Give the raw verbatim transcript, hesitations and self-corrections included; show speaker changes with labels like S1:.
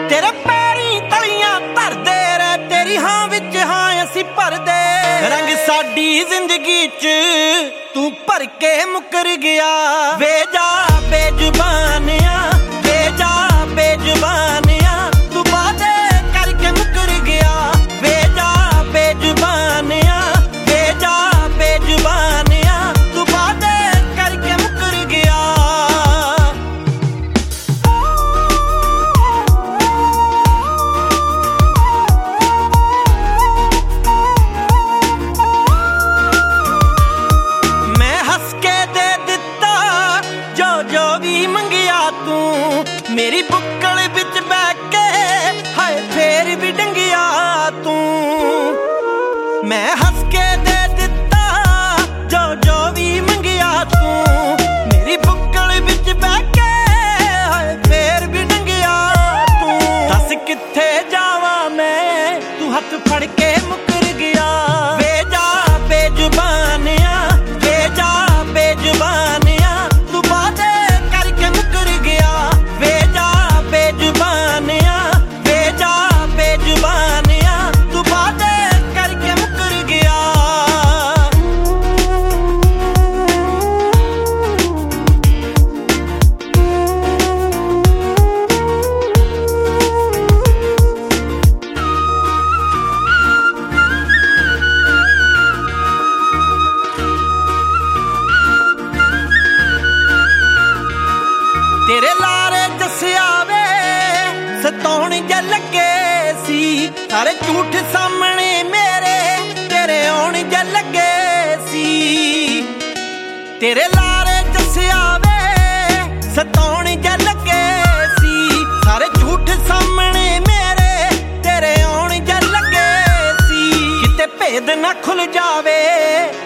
S1: तेरे पैरी तलियां धरदे रह तेरी हां विच हां असीं भरदे रंग साडी जिंदगी च तू भर के मुकर गया वे जा बेजुबानिया वे जा बेजुबानिया तू वादे करके मुकर गया वे जा बेजुबानिया वे जा बेजुबानिया तू वादे करके मुकर गया मेरी बुक्कल विच बैठ के हाय फेर भी डंगिया तू मैं हंस के दे दिता जो जो भी मंगिया तू मेरी बुक्कल विच बैठ के हाय फेर भी डंगिया तू दस किथे जावा मैं तू हथ फड़ के मुकर गया वे जा बेजुबानिया वे जा बेजुबानिया तू वादे करके मुकर गया वे जा बेजुबानिया वे जा बेजुबानिया तू वादे करके मुकर गया तेरे लारे दसिया वे सताउण जे लगे सी सारे झूठ सामने मेरे तेरे आउण जे लगे सी तेरे लारे दसिया वे सताउण जे लगे सी सारे झूठ सामने मेरे तेरे आउण जे लगे सी किते भेद ना खुल जावे